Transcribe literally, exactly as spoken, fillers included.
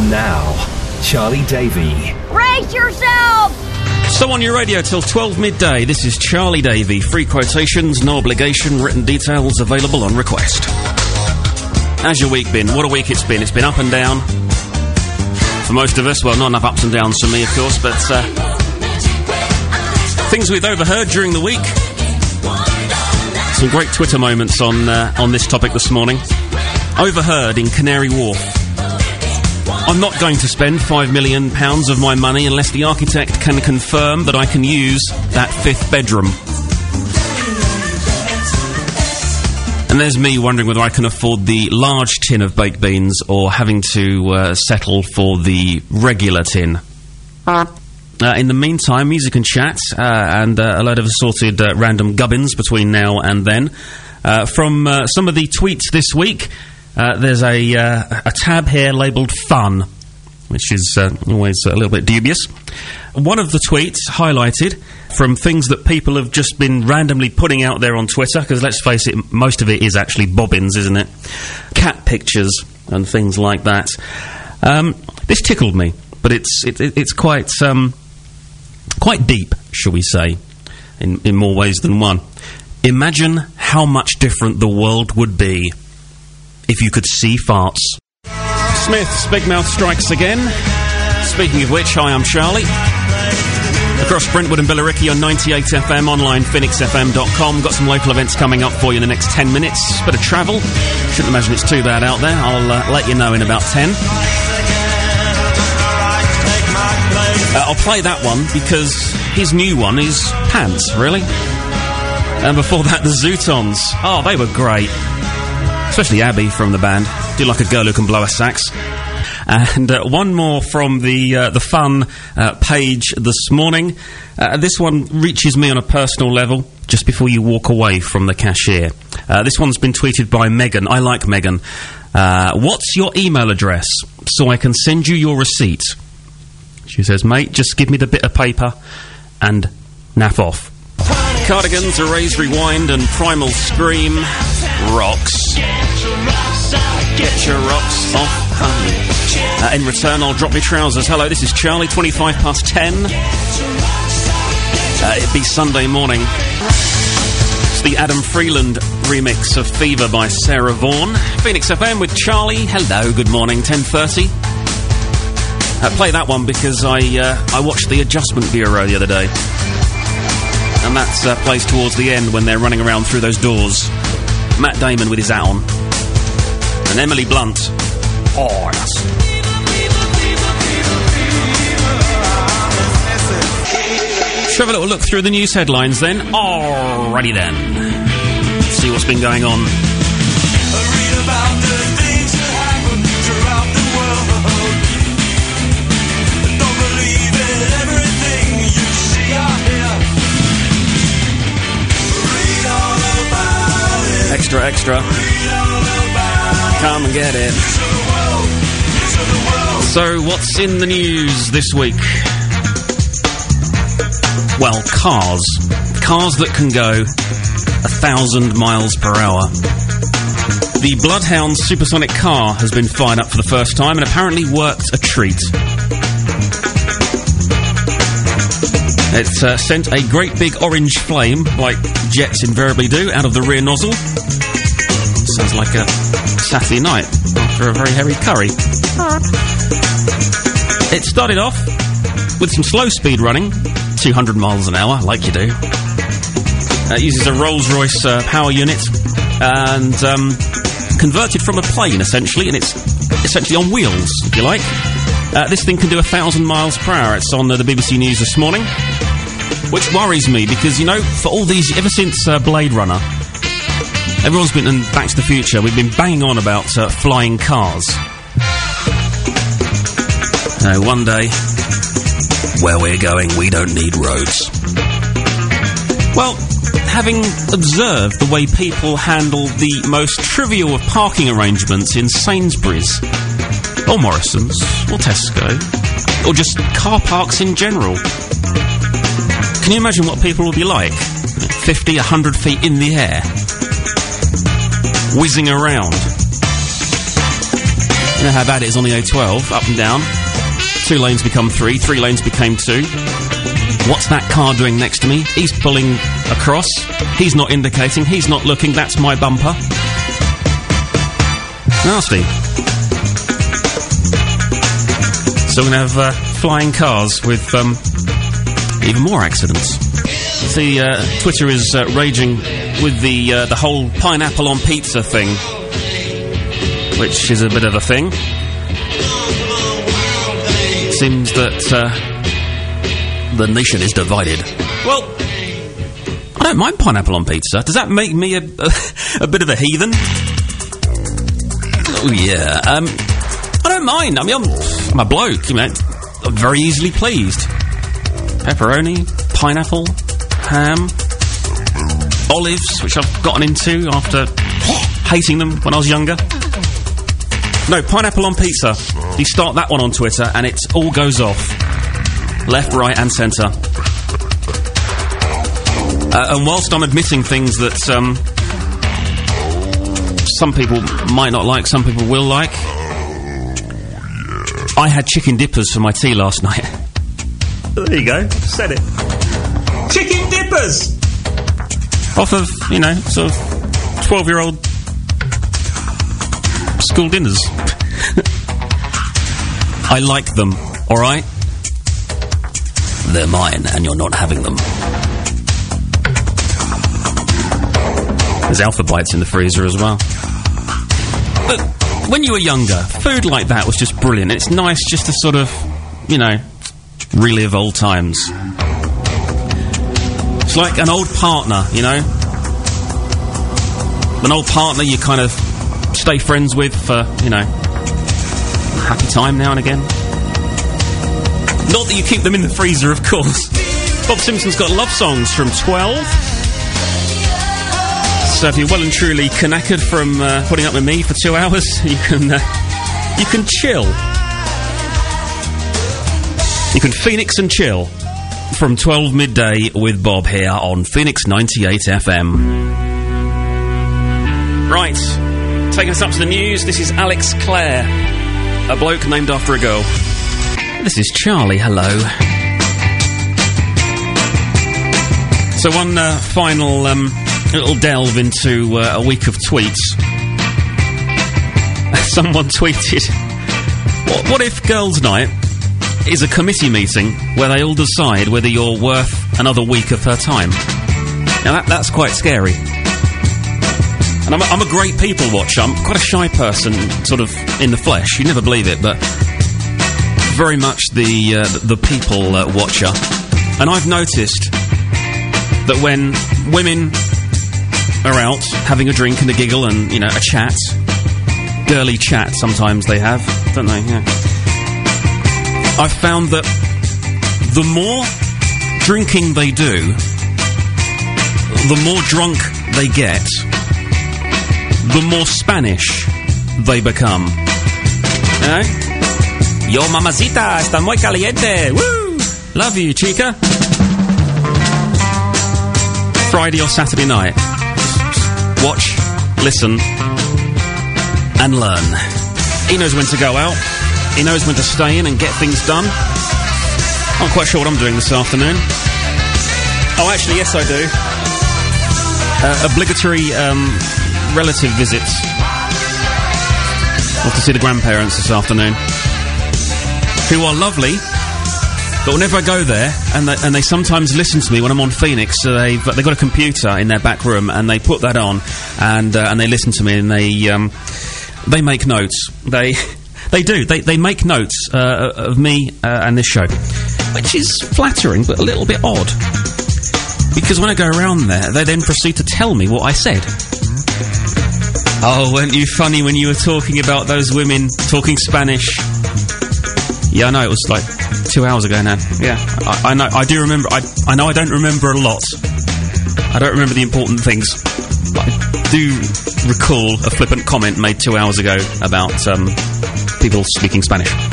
And now, Charlie Davey. Brace yourself! So on your radio till twelve midday, this is Charlie Davey. Free quotations, no obligation, written details available on request. How's your week been? What a week it's been. It's been up and down. For most of us, well, not enough ups and downs for me, of course, but uh, things we've overheard during the week. Some great Twitter moments on uh, on this topic this morning. Overheard in Canary Wharf. I'm not going to spend five million pounds of my money unless the architect can confirm that I can use that fifth bedroom. And there's me wondering whether I can afford the large tin of baked beans or having to uh, settle for the regular tin. Uh, in the meantime, music and chat, uh, and uh, a load of assorted uh, random gubbins between now and then. Uh, from uh, some of the tweets this week, uh, there's a, uh, a tab here labelled fun, which is uh, always a little bit dubious. One of the tweets highlighted from things that people have just been randomly putting out there on Twitter, because let's face it, most of it is actually bobbins, isn't it? Cat pictures and things like that. Um, this tickled me, but it's it, it, it's quite um, quite deep, shall we say, in, in more ways than one. Imagine how much different the world would be if you could see farts. Smith's Big Mouth strikes again. Speaking of which, hi, I'm Charlie. Across Brentwood and Billericay on ninety-eight F M, online, phoenix f m dot com. Got some local events coming up for you in the next ten minutes. Bit of travel. Shouldn't imagine it's too bad out there. I'll uh, let you know in about ten. Uh, I'll play that one because his new one is Pants, really. And before that, the Zootons. Oh, they were great. Especially Abby from the band. Do like a girl who can blow a sax. And uh, one more from the uh, the fun uh, page this morning. Uh, this one reaches me on a personal level just before you walk away from the cashier. Uh, this one's been tweeted by Megan. I like Megan. Uh, what's your email address so I can send you your receipt? She says, mate, just give me the bit of paper and naff off. Cardigans, Erase Rewind and Primal Scream. Rocks. Get your rocks off, honey. Uh, in return, I'll drop your trousers. Hello, this is Charlie, twenty-five past ten. Uh, it'd be Sunday morning. It's the Adam Freeland remix of Fever by Sarah Vaughan. Phoenix F M with Charlie. Hello, good morning, ten thirty. Uh, play that one because I uh, I watched The Adjustment Bureau the other day. And that uh, plays towards the end when they're running around through those doors. Matt Damon with his hat on. And Emily Blunt. Oh, yes. Shall we have a little look through the news headlines then? Alrighty then. Let's see what's been going on. Read about the things that happen throughout the world. Don't believe in everything you see or hear. Read all about it. Extra, extra. Read all about it. Come and get it. News of the world. News of the world. So, what's in the news this week? Well, cars. Cars that can go a thousand miles per hour. The Bloodhound supersonic car has been fired up for the first time and apparently worked a treat. It uh, sent a great big orange flame, like jets invariably do, out of the rear nozzle. Sounds like a Saturday night after a very hairy curry. It started off with some slow speed running, two hundred miles an hour, like you do. Uh, it uses a Rolls-Royce uh, power unit and um, converted from a plane, essentially, and it's essentially on wheels, if you like. Uh, this thing can do a thousand miles per hour. It's on uh, the B B C News this morning, which worries me because, you know, for all these, ever since uh, Blade Runner, everyone's been, and Back to the Future, we've been banging on about uh, flying cars. Uh, one day, where we're going, we don't need roads. Well, having observed the way people handle the most trivial of parking arrangements in Sainsbury's, or Morrison's, or Tesco, or just car parks in general, can you imagine what people will be like? fifty, a hundred feet in the air, whizzing around. You know how bad it is on the A twelve, up and down. Two lanes become three, three lanes became two. What's that car doing next to me? He's pulling across. He's not indicating. He's not looking. That's my bumper. Nasty. So we're going to have uh, flying cars with um, even more accidents. See, uh, Twitter is uh, raging with the uh, the whole pineapple on pizza thing, which is a bit of a thing. Seems that uh, the nation is divided. Well, I don't mind pineapple on pizza. Does that make me a, a, a bit of a heathen? Oh, yeah. Um, I don't mind. I mean, I'm, I'm a bloke, you know. I'm very easily pleased. Pepperoni, pineapple, ham, olives, which I've gotten into after hating them when I was younger. No, pineapple on pizza. You start that one on Twitter and it all goes off. Left, right and centre. Uh, and whilst I'm admitting things that um, some people might not like, some people will like, I had chicken dippers for my tea last night. There you go, said it. Chicken dippers! Off of, you know, sort of twelve-year-old school dinners. I like them, alright? They're mine, and you're not having them. There's Alpha Bites in the freezer as well. But when you were younger, food like that was just brilliant. It's nice just to sort of, you know, relive old times. It's like an old partner, you know? An old partner you kind of stay friends with for, you know, a happy time now and again. Not that you keep them in the freezer, of course. Bob Simpson's got love songs from twelve. So if you're well and truly knackered from uh, putting up with me for two hours, you can uh, you can chill. You can Phoenix and chill from twelve midday with Bob here on Phoenix ninety-eight F M. Right, taking us up to the news. This is Alex Clare, a bloke named after a girl. This is Charlie. Hello. So one uh, final. Um, A little delve into uh, a week of tweets. Someone tweeted, what, what if Girls' Night is a committee meeting where they all decide whether you're worth another week of her time? Now that, that's quite scary. And I'm a, I'm a great people watcher. I'm quite a shy person, sort of in the flesh. You'd never believe it, but very much the, uh, the people uh, watcher. And I've noticed that when women are out having a drink and a giggle and, you know, a chat, girly chat sometimes they have, don't they? Yeah. I've found that the more drinking they do, the more drunk they get, the more Spanish they become. You know? Yo, mamacita, está muy caliente. Woo! Love you, chica. Friday or Saturday night. Watch, listen, and learn. He knows when to go out. He knows when to stay in and get things done. I'm not quite sure what I'm doing this afternoon. Oh, actually, yes, I do. Uh, obligatory um, relative visits. Off to see the grandparents this afternoon, who are lovely. But whenever I go there, and they, and they sometimes listen to me when I'm on Phoenix, so they've they got a computer in their back room, and they put that on, and uh, and they listen to me, and they um, they make notes. They they do. They they make notes uh, of me uh, and this show, which is flattering but a little bit odd. Because when I go around there, they then proceed to tell me what I said. Oh, weren't you funny when you were talking about those women talking Spanish? Yeah, I know, it was like two hours ago now. Yeah, I, I know, I do remember, I, I know I don't remember a lot. I don't remember the important things. But I do recall a flippant comment made two hours ago about um, people speaking Spanish.